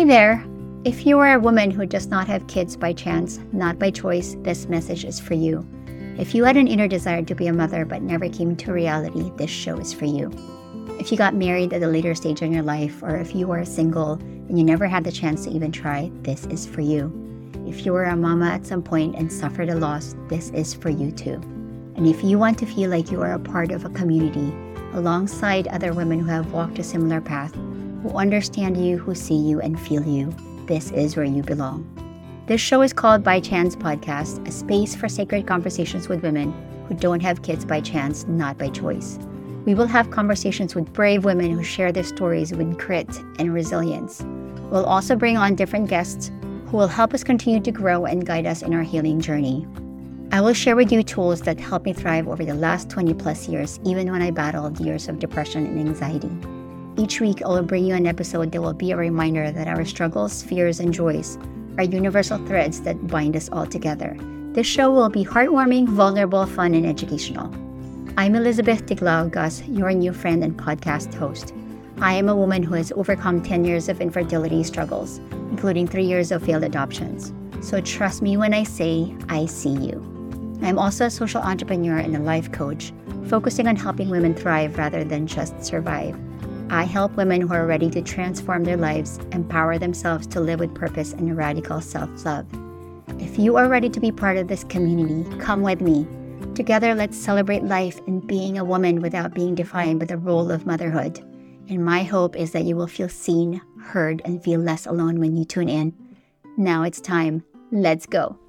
there! If you are a woman who does not have kids by chance, not by choice, this message is for you. If you had an inner desire to be a mother but never came to reality, this show is for you. If you got married at a later stage in your life, or if you are single and you never had the chance to even try, this is for you. If you were a mama at some point and suffered a loss, this is for you too. And if you want to feel like you are a part of a community, alongside other women who have walked a similar path, who understand you, who see you and feel you, this is where you belong. This show is called By Chance Podcast, a space for sacred conversations with women who don't have kids by chance, not by choice. We will have conversations with brave women who share their stories with grit and resilience. We'll also bring on different guests who will help us continue to grow and guide us in our healing journey. I will share with you tools that helped me thrive over the last 20 plus years, even when I battled years of depression and anxiety. Each week, I will bring you an episode that will be a reminder that our struggles, fears, and joys are universal threads that bind us all together. This show will be heartwarming, vulnerable, fun, and educational. I'm Elizabeth Tiglao-Gus, your new friend and podcast host. I am a woman who has overcome 10 years of infertility struggles, including 3 years of failed adoptions. So trust me when I say, I see you. I'm also a social entrepreneur and a life coach, focusing on helping women thrive rather than just survive. I help women who are ready to transform their lives, empower themselves to live with purpose and radical self-love. If you are ready to be part of this community, come with me. Together, let's celebrate life and being a woman without being defined by the role of motherhood. And my hope is that you will feel seen, heard, and feel less alone when you tune in. Now it's time. Let's go.